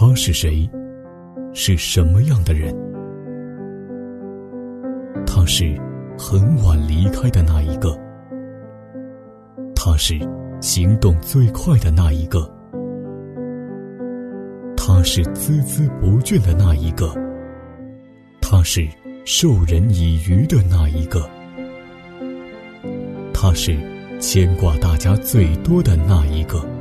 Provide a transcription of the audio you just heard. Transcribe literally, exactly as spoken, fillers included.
他是谁？是什么样的人？他是很晚离开的那一个，他是行动最快的那一个，他是孜孜不倦的那一个，他是授人以渔的那一个，他是牵挂大家最多的那一个。